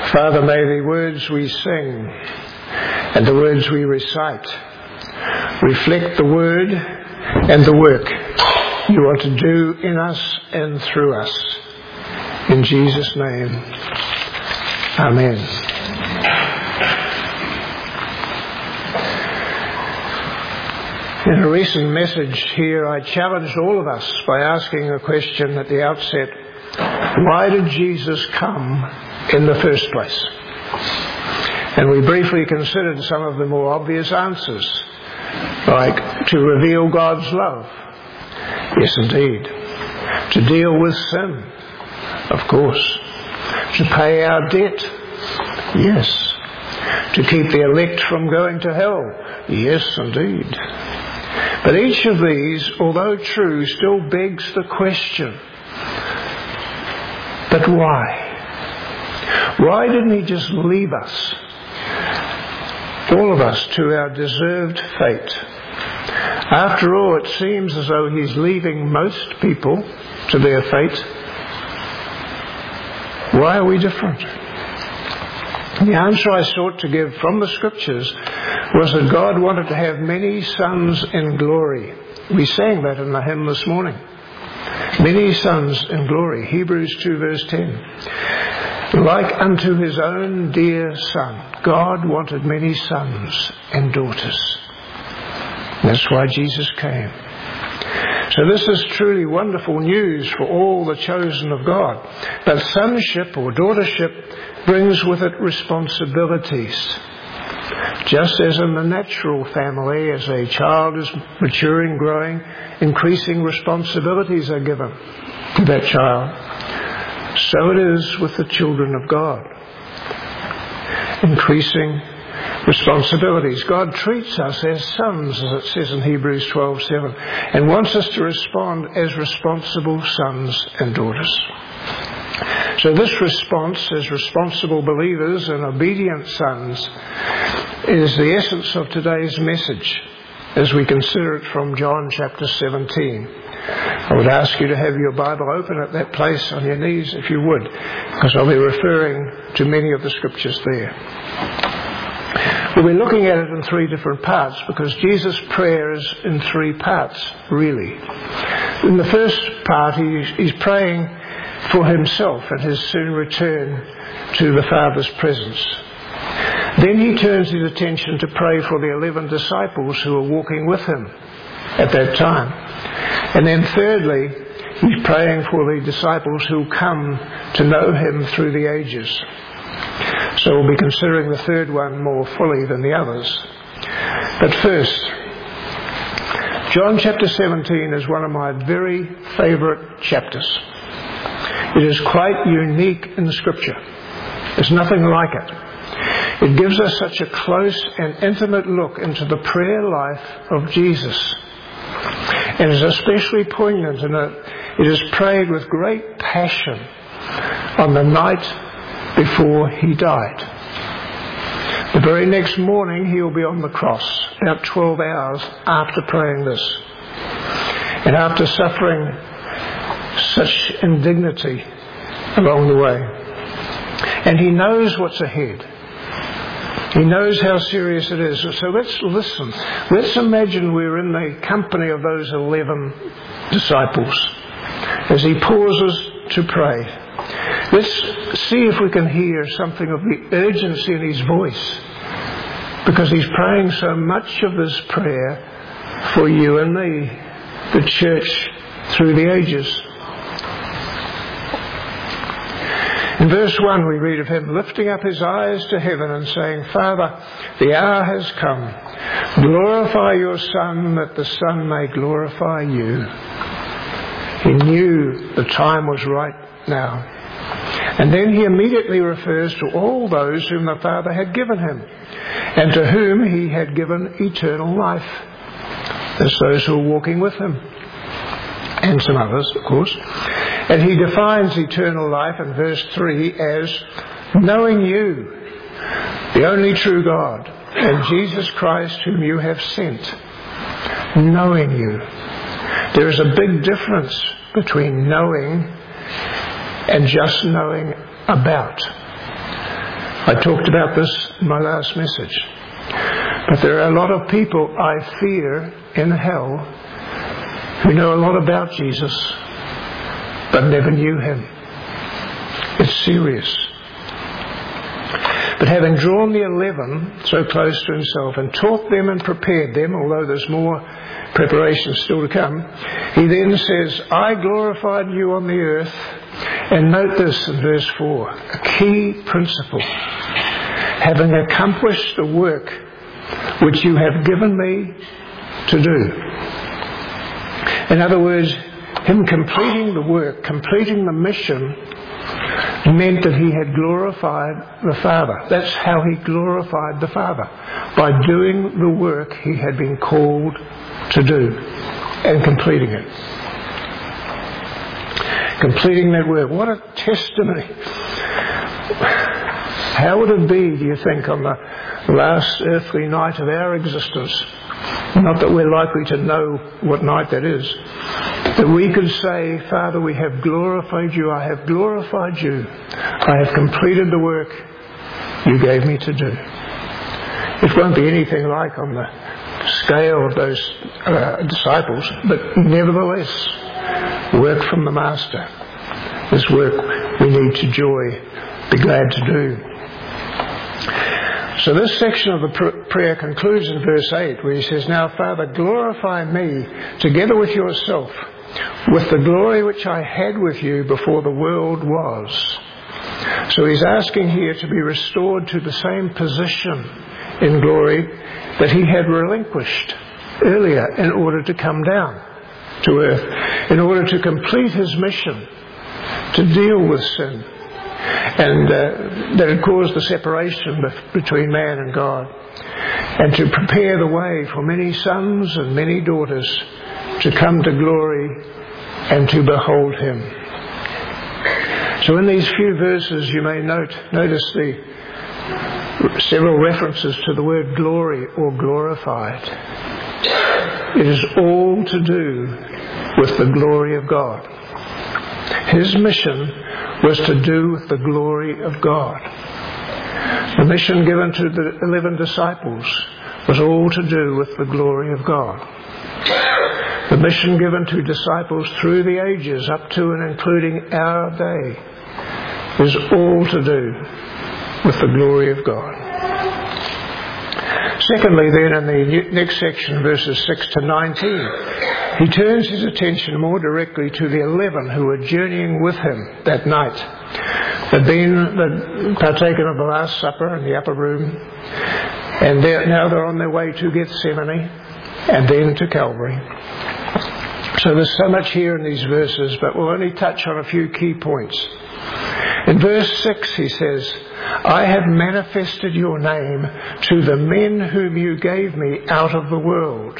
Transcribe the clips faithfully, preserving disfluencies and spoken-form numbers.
Father, may the words we sing and the words we recite reflect the word and the work you want to do in us and through us. In Jesus' name, amen. In a recent message here, I challenged all of us by asking a question at the outset: why did Jesus come in the first place? And we briefly considered some of the more obvious answers, like to reveal God's love. Yes, indeed. To deal with sin. Of course. To pay our debt. Yes. To keep the elect from going to hell. Yes, indeed. But each of these, although true, still begs the question, but why? Why didn't he just leave us, all of us, to our deserved fate? After all, it seems as though he's leaving most people to their fate. Why are we different? The answer I sought to give from the Scriptures was that God wanted to have many sons in glory. We sang that in the hymn this morning. Many sons in glory. Hebrews two verse ten. Like unto his own dear Son, God wanted many sons and daughters. That's why Jesus came. So this is truly wonderful news for all the chosen of God. But sonship or daughtership brings with it responsibilities. Just as in the natural family, as a child is maturing, growing, increasing responsibilities are given to that child. So it is with the children of God. Increasing responsibilities. God treats us as sons, as it says in Hebrews twelve seven, and wants us to respond as responsible sons and daughters. So this response as responsible believers and obedient sons is the essence of today's message as we consider it from John chapter seventeen. I would ask you to have your Bible open at that place on your knees if you would, because I'll be referring to many of the scriptures there. We'll be looking at it in three different parts because Jesus' prayer is in three parts, really. In the first part, he's, he's praying for himself and his soon return to the Father's presence. Then he turns his attention to pray for the eleven disciples who are walking with him at that time. And then thirdly, he's praying for the disciples who come to know him through the ages. So we'll be considering the third one more fully than the others. But first, John chapter seventeen is one of my very favourite chapters. It is quite unique in the Scripture. There's nothing like it. It gives us such a close and intimate look into the prayer life of Jesus. And is especially poignant in that it is prayed with great passion on the night before he died. The very next morning he will be on the cross, about twelve hours after praying this. And after suffering such indignity along the way. And he knows what's ahead. He knows how serious it is. So let's listen. Let's imagine we're in the company of those eleven disciples as he pauses to pray. Let's see if we can hear something of the urgency in his voice, because he's praying so much of this prayer for you and me, the church through the ages. In verse one we read of him lifting up his eyes to heaven and saying, Father, the hour has come. Glorify your Son, that the Son may glorify you. He knew the time was right now. And then he immediately refers to all those whom the Father had given him, and to whom he had given eternal life. There's those who are walking with him, and some others, of course. And he defines eternal life in verse three as knowing you, the only true God, and Jesus Christ whom you have sent. Knowing you. There is a big difference between knowing and just knowing about. I talked about this in my last message. But there are a lot of people I fear in hell who know a lot about Jesus but never knew him. It's serious. But having drawn the eleven so close to himself and taught them and prepared them, although there's more preparation still to come, he then says, I glorified you on the earth. And note this in verse four, a key principle. Having accomplished the work which you have given me to do. In other words, him completing the work, completing the mission, meant that he had glorified the Father. That's how he glorified the Father, by doing the work he had been called to do and completing it. Completing that work. What a testimony. How would it be, do you think, on the last earthly night of our existence? Not that we're likely to know what night that is. That we could say, Father, we have glorified you. I have glorified you. I have completed the work you gave me to do. It won't be anything like on the scale of those uh, disciples, but nevertheless, work from the Master. This work we need to joy, be glad to do. So this section of the pr- prayer concludes in verse eight, where he says, Now, Father, glorify me together with yourself, with the glory which I had with you before the world was. So he's asking here to be restored to the same position in glory that he had relinquished earlier in order to come down to earth, in order to complete his mission, to deal with sin, and uh, that had caused the separation between man and God, and to prepare the way for many sons and many daughters to come to glory and to behold him. So in these few verses you may note, notice the several references to the word glory or glorified. It is all to do with the glory of God. His mission was to do with the glory of God. The mission given to the eleven disciples was all to do with the glory of God. The mission given to disciples through the ages up to and including our day is all to do with the glory of God. Secondly, then, in the next section, verses six to nineteen, he turns his attention more directly to the eleven who were journeying with him that night. They'd been they'd partaken of the Last Supper in the upper room, and they're, now they're on their way to Gethsemane and then to Calvary. So there's so much here in these verses, but we'll only touch on a few key points. In verse six he says, I have manifested your name to the men whom you gave me out of the world.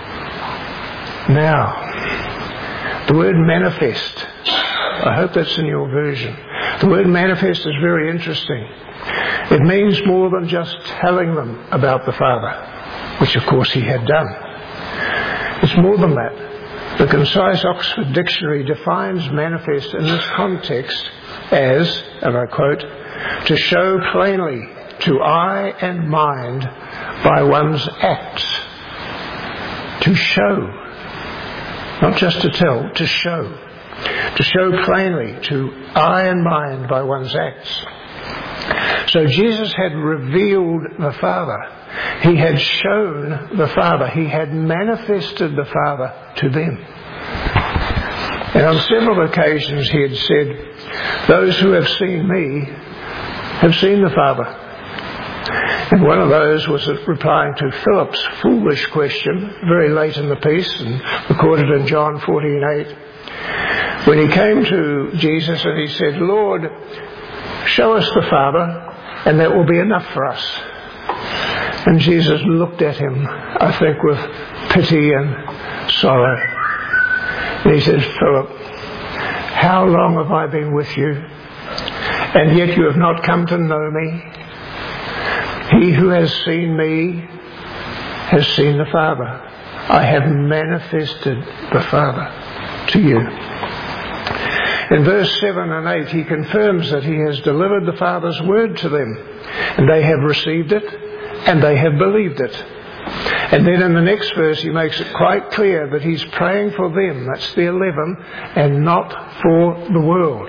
Now, the word manifest, I hope that's in your version. The word manifest is very interesting. It means more than just telling them about the Father, which of course he had done. It's more than that. The Concise Oxford Dictionary defines manifest in this context as, and I quote, to show plainly to eye and mind by one's acts. To show. Not just to tell, to show. To show plainly to eye and mind by one's acts. So Jesus had revealed the Father. He had shown the Father. He had manifested the Father to them. And on several occasions he had said, those who have seen me have seen the Father. And one of those was replying to Philip's foolish question, very late in the piece, and recorded in John fourteen eight, when he came to Jesus and he said, Lord, show us the Father, and that will be enough for us. And Jesus looked at him, I think, with pity and sorrow. And he said, Philip, how long have I been with you, and yet you have not come to know me? He who has seen me has seen the Father. I have manifested the Father to you. In verse seven and eight, he confirms that he has delivered the Father's word to them, and they have received it, and they have believed it. And then in the next verse, he makes it quite clear that he's praying for them, that's the eleven, and not for the world.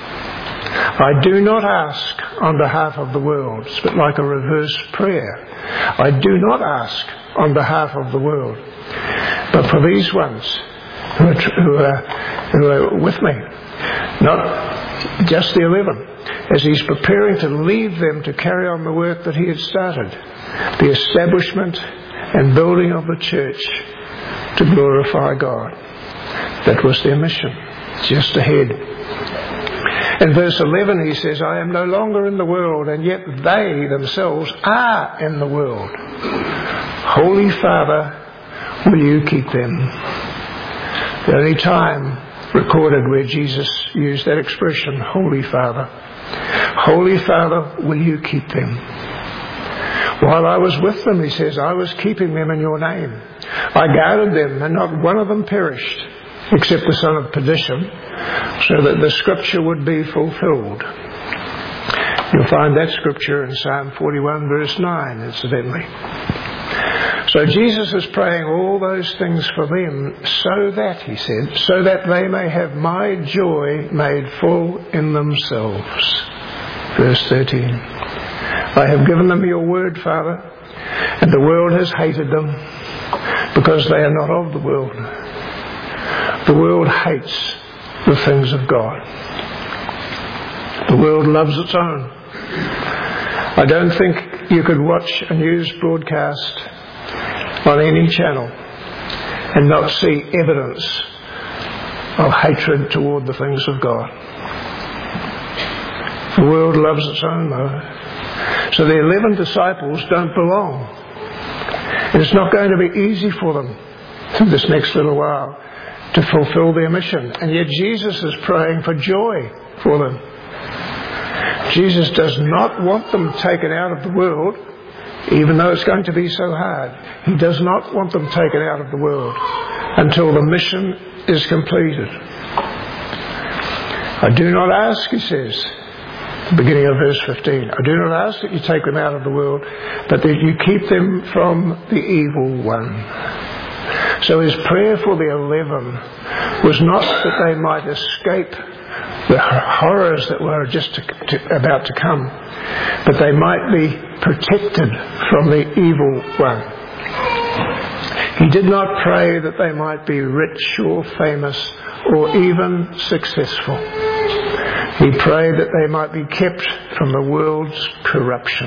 I do not ask on behalf of the world. It's a bit like a reverse prayer. I do not ask on behalf of the world, but for these ones who are, who are, who are with me, not just the eleven, as he's preparing to leave them to carry on the work that he had started, the establishment and building of the church to glorify God. That was their mission, just ahead. In verse eleven he says, I am no longer in the world, and yet they themselves are in the world. Holy Father, will you keep them? The only time recorded where Jesus used that expression, Holy Father. Holy Father, will you keep them? While I was with them, he says, I was keeping them in your name. I guarded them, and not one of them perished, except the son of perdition, so that the scripture would be fulfilled. You'll find that scripture in Psalm forty-one, verse nine, incidentally. So Jesus is praying all those things for them so that, he said, so that they may have my joy made full in themselves. Verse thirteen. I have given them your word, Father, and the world has hated them because they are not of the world. The world hates the things of God. The world loves its own. I don't think you could watch a news broadcast on any channel and not see evidence of hatred toward the things of God. The world loves its own, though. So the eleven disciples don't belong. And it's not going to be easy for them through this next little while to fulfill their mission. And yet Jesus is praying for joy for them. Jesus does not want them taken out of the world, even though it's going to be so hard. He does not want them taken out of the world until the mission is completed. I do not ask, he says, beginning of verse fifteen, I do not ask that you take them out of the world, but that you keep them from the evil one. So his prayer for the eleven was not that they might escape the horrors that were just to, to, about to come, but they might be protected from the evil one. He did not pray that they might be rich or famous or even successful. He prayed that they might be kept from the world's corruption.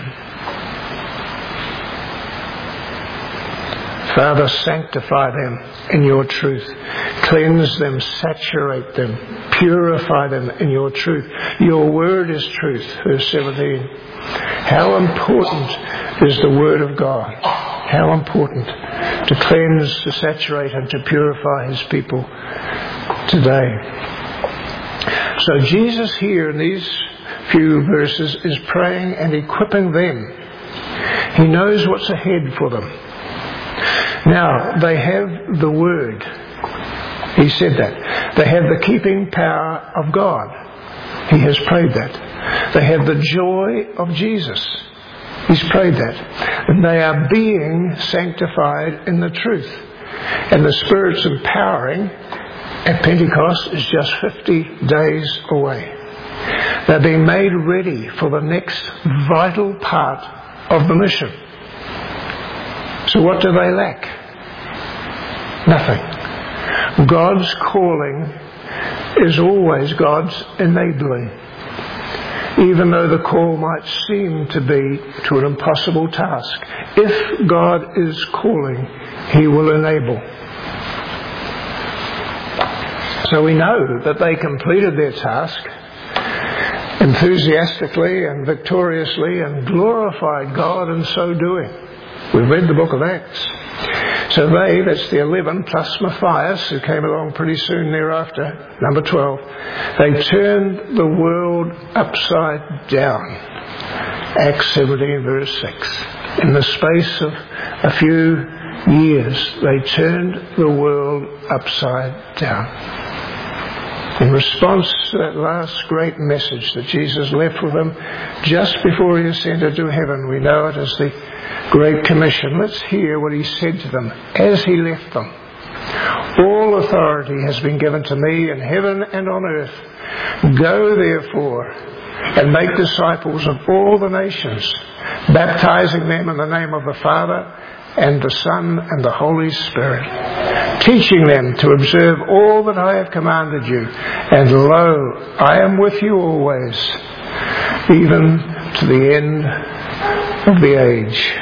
Father, sanctify them in your truth. Cleanse them, saturate them, purify them in your truth. Your word is truth. Verse seventeen. How important is the word of God? How important to cleanse, to saturate and to purify his people today. So Jesus here in these few verses is praying and equipping them. He knows what's ahead for them. Now, they have the word. He said that. They have the keeping power of God. He has prayed that. They have the joy of Jesus. He's prayed that. And they are being sanctified in the truth. And the Spirit's empowering at Pentecost is just fifty days away. They're being made ready for the next vital part of the mission. So what do they lack? Nothing. God's calling is always God's enabling. Even though the call might seem to be to an impossible task, if God is calling, he will enable. So we know that they completed their task enthusiastically and victoriously and glorified God in so doing. We've read the book of Acts. So they, that's the eleven, plus Matthias, who came along pretty soon thereafter, number twelve, they turned the world upside down. Acts seventeen, verse six. In the space of a few years, they turned the world upside down. In response to that last great message that Jesus left with them just before he ascended to heaven, we know it as the Great Commission. Let's hear what he said to them as he left them. All authority has been given to me in heaven and on earth. Go therefore and make disciples of all the nations, baptizing them in the name of the Father and the Son and the Holy Spirit, teaching them to observe all that I have commanded you. And lo, I am with you always, even to the end of the age.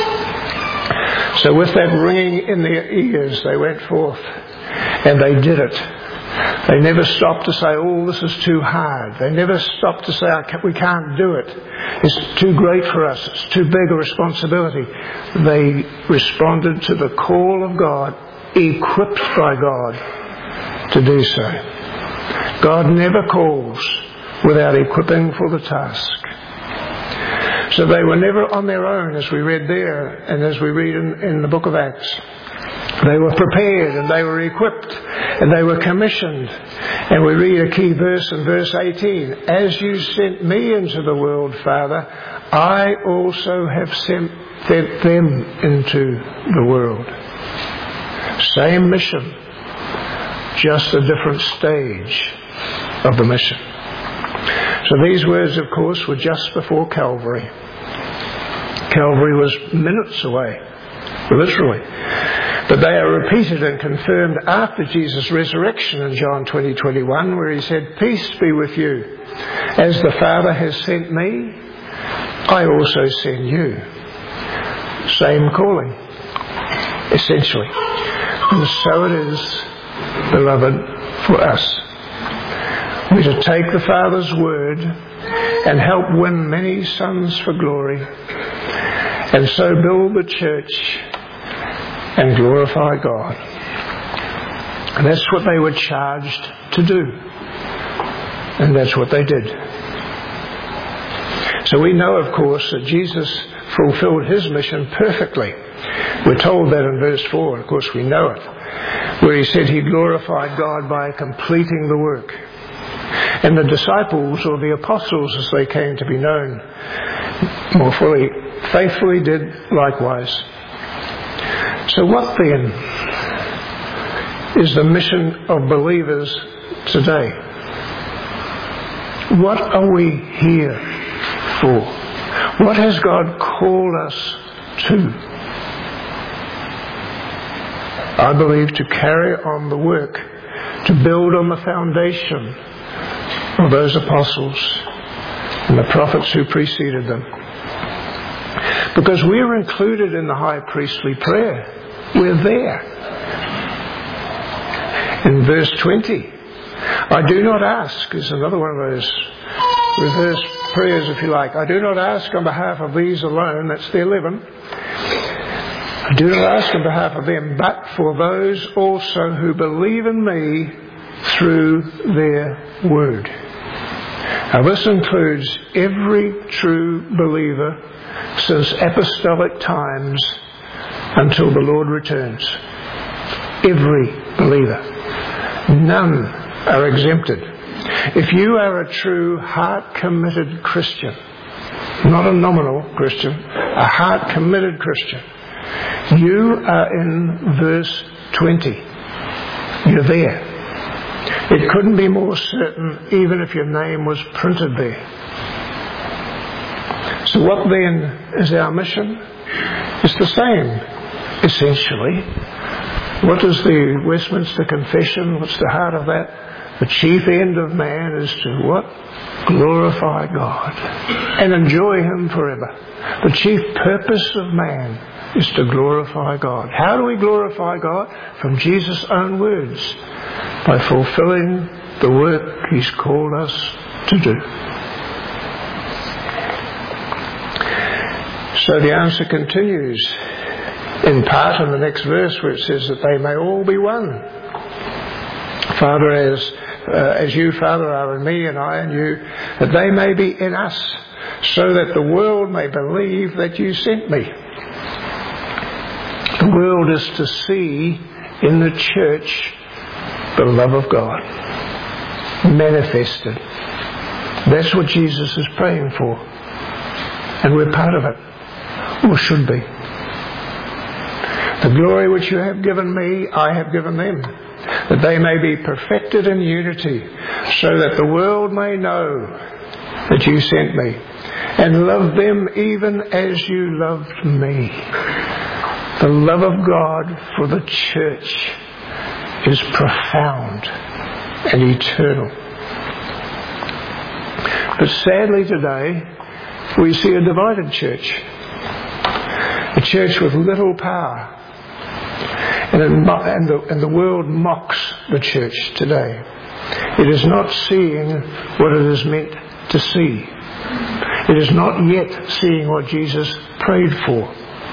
So with that ringing in their ears, they went forth and they did it. They never stopped to say, oh, this is too hard. They never stopped to say, we can't do it. It's too great for us. It's too big a responsibility. They responded to the call of God, equipped by God to do so. God never calls without equipping for the task. So they were never on their own, as we read there and as we read in, in the book of Acts. They were prepared and they were equipped and they were commissioned. And we read a key verse in verse eighteen. As you sent me into the world, Father, I also have sent them into the world. Same mission, just a different stage of the mission. So these words, of course, were just before Calvary. Calvary was minutes away, literally. But they are repeated and confirmed after Jesus' resurrection in John twenty twenty-one, where he said, peace be with you. As the Father has sent me, I also send you. Same calling, essentially. And so it is, beloved, for us. We're to take the Father's word and help win many sons for glory, and so build the church and glorify God. And that's what they were charged to do. And that's what they did. So we know, of course, that Jesus fulfilled his mission perfectly. We're told that in verse four, and of course we know it, where he said he glorified God by completing the work. And the disciples, or the apostles as they came to be known more fully, faithfully did likewise. So what then is the mission of believers today? What are we here for? What has God called us to? I believe to carry on the work, to build on the foundation of those apostles and the prophets who preceded them. Because we're included in the high priestly prayer. We're there. In verse twenty, I do not ask, is another one of those reverse prayers, if you like. I do not ask on behalf of these alone, that's the eleven. I do not ask on behalf of them, but for those also who believe in me through their word. Now this includes every true believer since apostolic times until the Lord returns. Every believer. None are exempted. If you are a true heart-committed Christian, not a nominal Christian, a heart-committed Christian, you are in verse twenty. You're there. It couldn't be more certain even if your name was printed there. So what then is our mission? It's the same, essentially. What is the Westminster Confession? What's the heart of that? The chief end of man is to what? Glorify God and enjoy him forever. The chief purpose of man is to glorify God. How do we glorify God? From Jesus' own words. By fulfilling the work he's called us to do. So the answer continues in part in the next verse where it says that they may all be one. Father, as, uh, as you, Father, are in me and I in you, that they may be in us, so that the world may believe that you sent me. The world is to see in the church the love of God. manifested. That's what Jesus is praying for. And we're part of it, or should be. The glory which you have given me, I have given them, that they may be perfected in unity, so that the world may know that you sent me, and love them even as you loved me. The love of God for the church is profound and eternal. But sadly today, we see a divided church. A church with little power. And, it, and, the, and the world mocks the church today. It is not seeing what it is meant to see. It is not yet seeing what Jesus prayed for.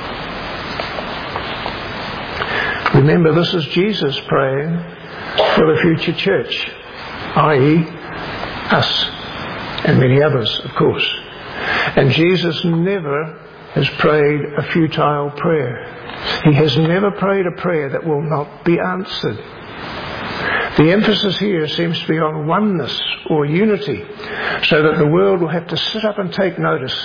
Remember, this is Jesus praying for the future church, that is us, and many others, of course. And Jesus never has prayed a futile prayer. He has never prayed a prayer that will not be answered. The emphasis here seems to be on oneness or unity, so that the world will have to sit up and take notice.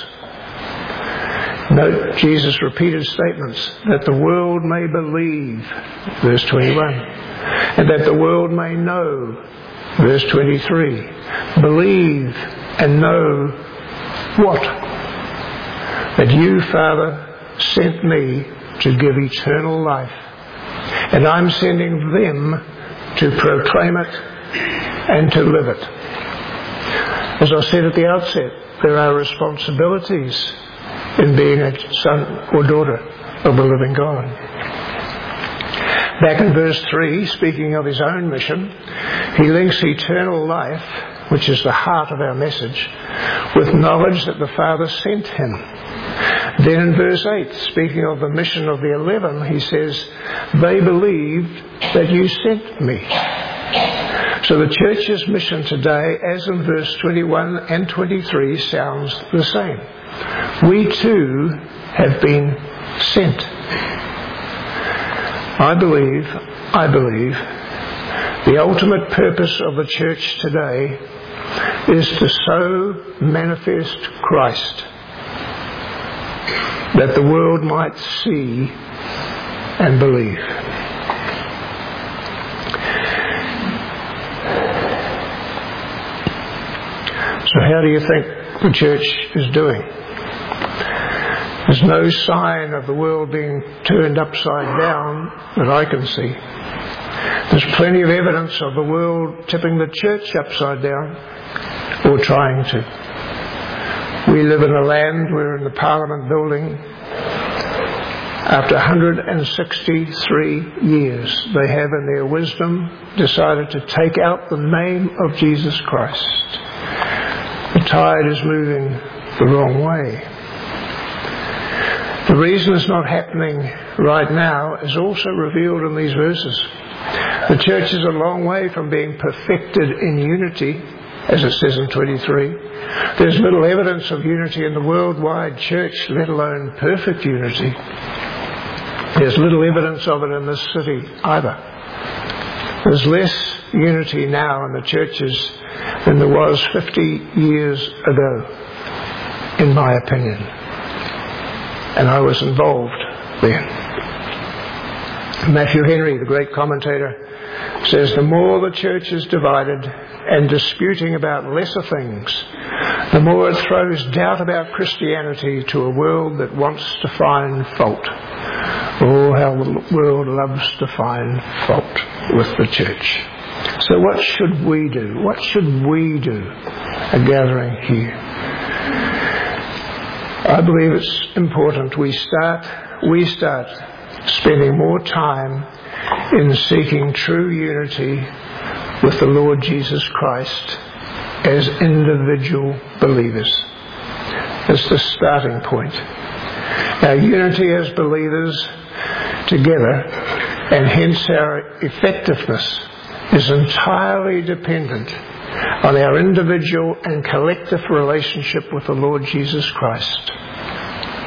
Note Jesus' repeated statements, that the world may believe, verse twenty-one, and that the world may know, verse twenty-three. Believe and know what? That you, Father, sent me to give eternal life, and I'm sending them to proclaim it and to live it. As I said at the outset, there are responsibilities in being a son or daughter of the living God. Back in verse three, speaking of his own mission, he links eternal life, which is the heart of our message, with knowledge that the Father sent him. Then in verse eight, speaking of the mission of the eleven, he says, they believed that you sent me. So the church's mission today, as in verse twenty-one and twenty-three, sounds the same. We too have been sent. I believe, I believe, the ultimate purpose of the church today is to so manifest Christ that the world might see and believe. So how do you think the church is doing? There's no sign of the world being turned upside down that I can see. There's plenty of evidence of the world tipping the church upside down, or trying to. We live in a land, we're in the Parliament building. After one hundred sixty-three years, they have in their wisdom decided to take out the name of Jesus Christ. The tide is moving the wrong way. The reason it's not happening right now is also revealed in these verses. The church is a long way from being perfected in unity, as it says in twenty-three. There's little evidence of unity in the worldwide church, let alone perfect unity. There's little evidence of it in this city either. There's less unity now in the churches than there was fifty years ago, in my opinion. And I was involved then. Matthew Henry, the great commentator, says the more the church is divided and disputing about lesser things, the more it throws doubt about Christianity to a world that wants to find fault. Oh, how the world loves to find fault with the church. So what should we do? What should we do, a gathering here? I believe it's important we start, we start spending more time in seeking true unity with the Lord Jesus Christ as individual believers. That's the starting point. Our unity as believers together, and hence our effectiveness, is entirely dependent on our individual and collective relationship with the Lord Jesus Christ.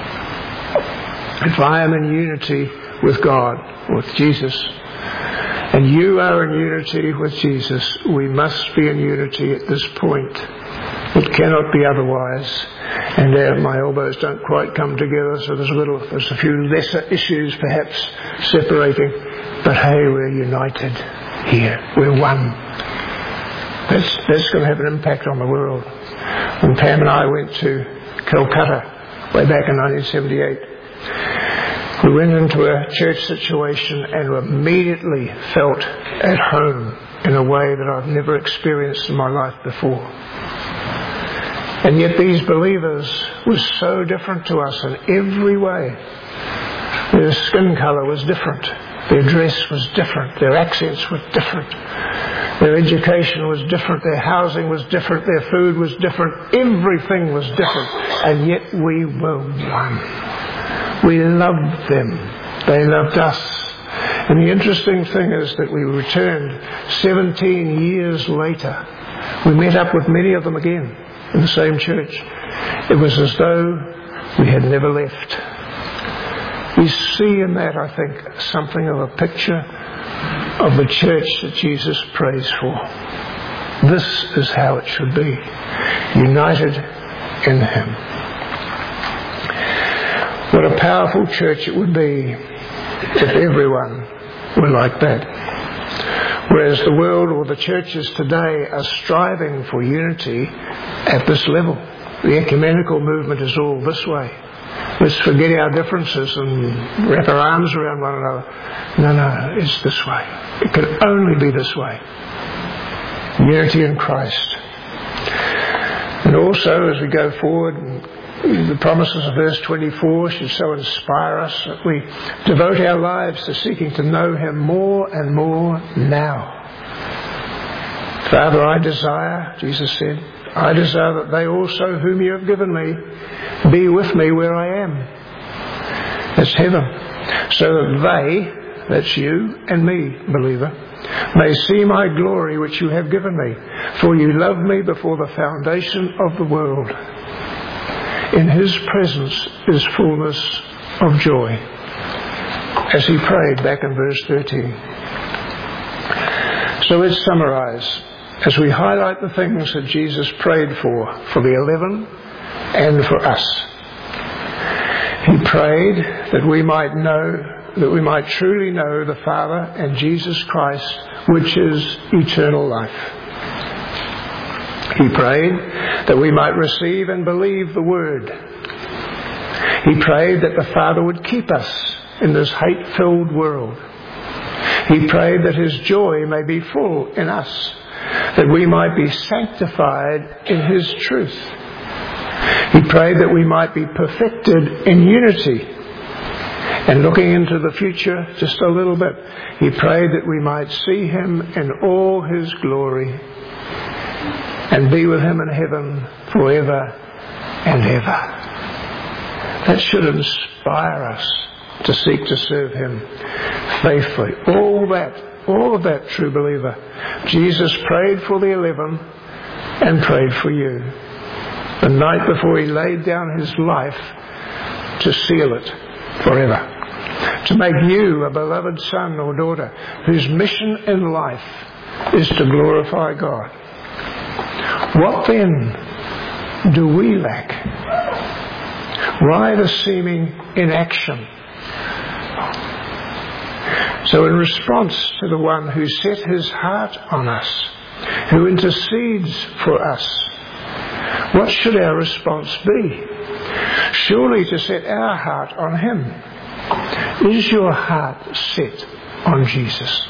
If I am in unity with God, with Jesus, And you are in unity with Jesus. We must be in unity at this point. It cannot be otherwise. And uh, my elbows don't quite come together, so there's a little, there's a few lesser issues perhaps separating. But hey, we're united here. We're one. That's, that's going to have an impact on the world. When Pam and I went to Calcutta way back in nineteen seventy-eight, we went into a church situation and immediately felt at home in a way that I've never experienced in my life before. And yet these believers were so different to us in every way. Their skin colour was different. Their dress was different. Their accents were different. Their education was different. Their housing was different. Their food was different. Everything was different. And yet we were one. We loved them. They loved us. And the interesting thing is that we returned seventeen years later. We met up with many of them again in the same church. It was as though we had never left. We see in that, I think, something of a picture of the church that Jesus prays for. This is how it should be, united in Him. What a powerful church it would be if everyone were like that. Whereas the world or the churches today are striving for unity at this level. The ecumenical movement is all this way. Let's forget our differences and wrap our arms around one another. No, no, it's this way. It can only be this way. Unity in Christ. And also, as we go forward, the promises of verse twenty-four should so inspire us that we devote our lives to seeking to know Him more and more now. Father, I desire, Jesus said, I desire that they also whom you have given me be with me where I am. That's heaven. So that they, that's you and me, believer, may see my glory which you have given me. For you loved me before the foundation of the world. In His presence is fullness of joy. As He prayed back in verse thirteen. So let's summarise as we highlight the things that Jesus prayed for, for the eleven and for us. He prayed that we might know, that we might truly know the Father and Jesus Christ, which is eternal life. He prayed that we might receive and believe the Word. He prayed that the Father would keep us in this hate-filled world. He prayed that His joy may be full in us, that we might be sanctified in His truth. He prayed that we might be perfected in unity. And looking into the future just a little bit, He prayed that we might see Him in all His glory and be with Him in heaven forever and ever. That should inspire us to seek to serve Him faithfully. All that, all of that, true believer. Jesus prayed for the eleven and prayed for you. The night before He laid down His life to seal it forever. To make you a beloved son or daughter whose mission in life is to glorify God. What then do we lack? Why the seeming inaction? So in response to the one who set His heart on us, who intercedes for us, what should our response be? Surely to set our heart on Him. Is your heart set on Jesus?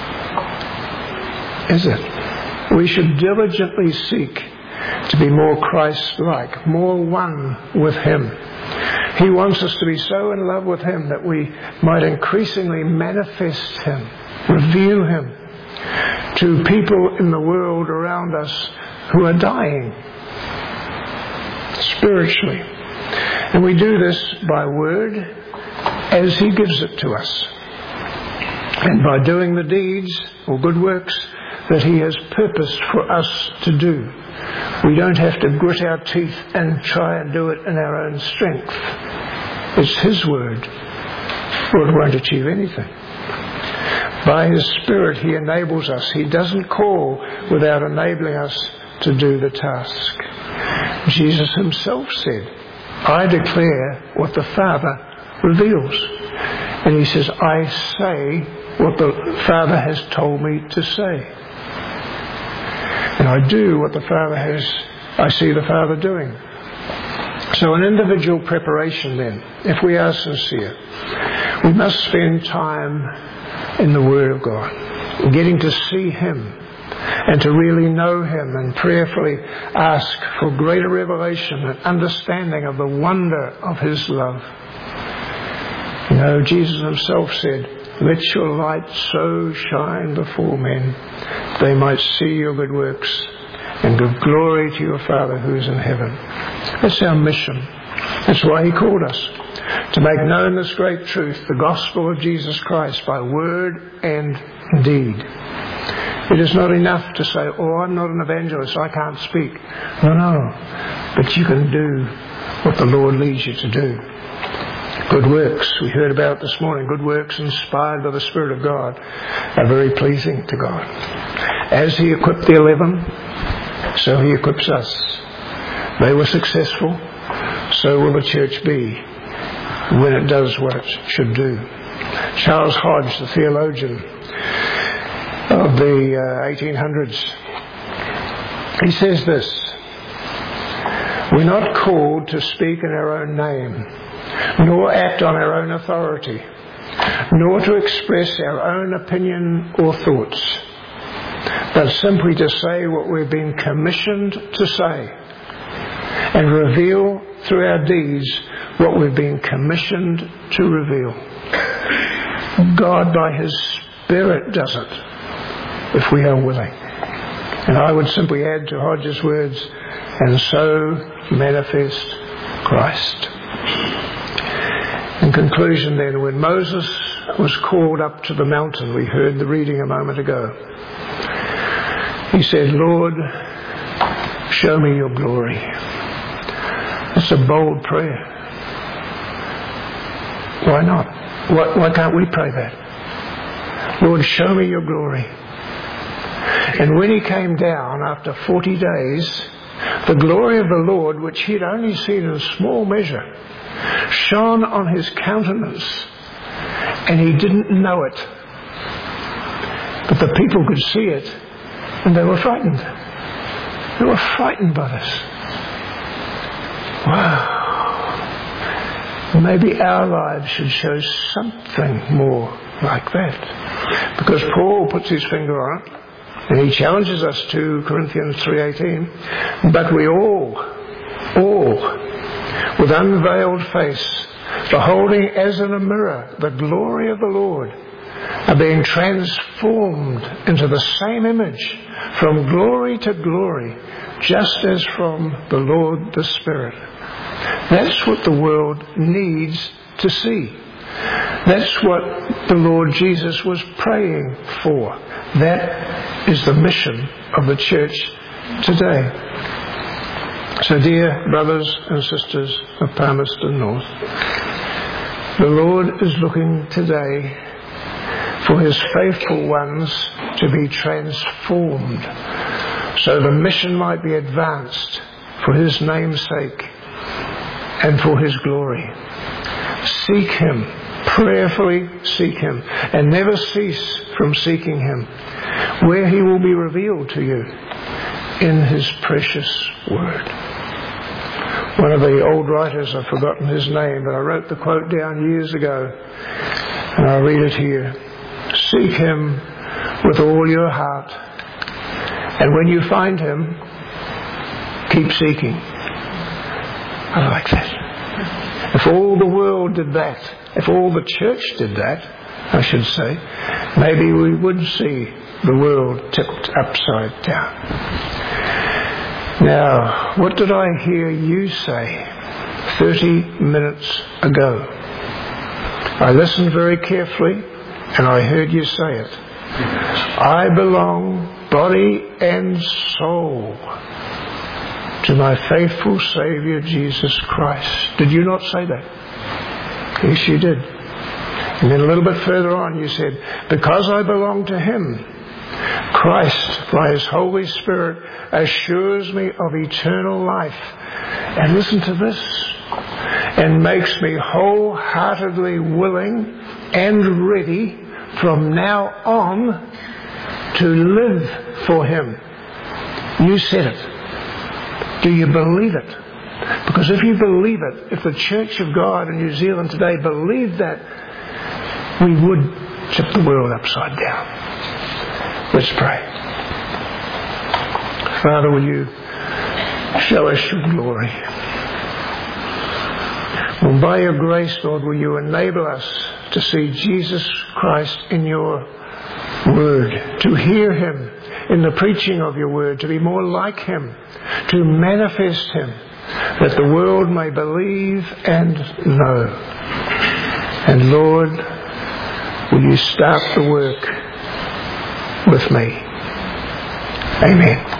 Is it? We should diligently seek to be more Christ-like, more one with Him. He wants us to be so in love with Him that we might increasingly manifest Him, reveal Him to people in the world around us who are dying spiritually. And we do this by word as He gives it to us, and by doing the deeds or good works that He has purposed for us to do. We don't have to grit our teeth and try and do it in our own strength. It's His word, or it won't achieve anything. By His Spirit, He enables us. He doesn't call without enabling us to do the task. Jesus Himself said, I declare what the Father reveals. And He says, I say what the Father has told me to say. And I do what the Father has, I see the Father doing. So an individual preparation then, if we are sincere, we must spend time in the Word of God, getting to see Him and to really know Him and prayerfully ask for greater revelation and understanding of the wonder of His love. You know, Jesus Himself said, let your light so shine before men, they might see your good works and give glory to your Father who is in heaven. That's our mission. That's why He called us, to make known this great truth, the gospel of Jesus Christ, by word and deed. It is not enough to say, oh, I'm not an evangelist, I can't speak. No, no. But you can do what the Lord leads you to do. Good works, we heard about this morning, good works inspired by the Spirit of God are very pleasing to God. As He equipped the eleven, so He equips us. They were successful, so will the church be when it does what it should do. Charles Hodge, the theologian of the uh, eighteen hundreds, he says this, we're not called to speak in our own name, nor act on our own authority, nor to express our own opinion or thoughts, but simply to say what we've been commissioned to say and reveal through our deeds what we've been commissioned to reveal. God by His Spirit does it if we are willing. And I would simply add to Hodge's words, and so manifest Christ. In conclusion then, when Moses was called up to the mountain, we heard the reading a moment ago, he said, Lord, show me your glory. It's a bold prayer. Why not? Why, why can't we pray that? Lord, show me your glory. And when he came down after forty days, the glory of the Lord, which he had only seen in small measure, shone on his countenance, and he didn't know it. But the people could see it, and they were frightened. They were frightened by this. Wow. Maybe our lives should show something more like that. Because Paul puts his finger on it, and he challenges us to Corinthians three eighteen. But we all, all, with unveiled face, beholding as in a mirror the glory of the Lord, are being transformed into the same image from glory to glory, just as from the Lord the Spirit. That's what the world needs to see. That's what the Lord Jesus was praying for. That is the mission of the church today. So dear brothers and sisters of Palmerston North, the Lord is looking today for his faithful ones to be transformed, so the mission might be advanced for his name's sake and for his glory. Seek him, prayerfully seek him, and never cease from seeking him, where he will be revealed to you in his precious word. One of the old writers, I've forgotten his name, but I wrote the quote down years ago, and I'll read it here. Seek him with all your heart, and when you find him, keep seeking. I like that. If all the world did that, if all the church did that, I should say, maybe we would see the world tipped upside down. Now, what did I hear you say thirty minutes ago? I listened very carefully, and I heard you say it. I belong, body and soul, to my faithful Saviour Jesus Christ. Did you not say that? Yes, you did. And then a little bit further on you said, because I belong to Him, Christ, by His Holy Spirit, assures me of eternal life. And listen to this. And makes me wholeheartedly willing and ready from now on to live for Him. You said it. Do you believe it? Because if you believe it, if the Church of God in New Zealand today believed that, we would tip the world upside down. Let's pray. Father, will you show us your glory? Well, by your grace, Lord, will you enable us to see Jesus Christ in your word, to hear Him in the preaching of your word, to be more like Him, to manifest Him, that the world may believe and know. And Lord, will you start the work with me? Amen.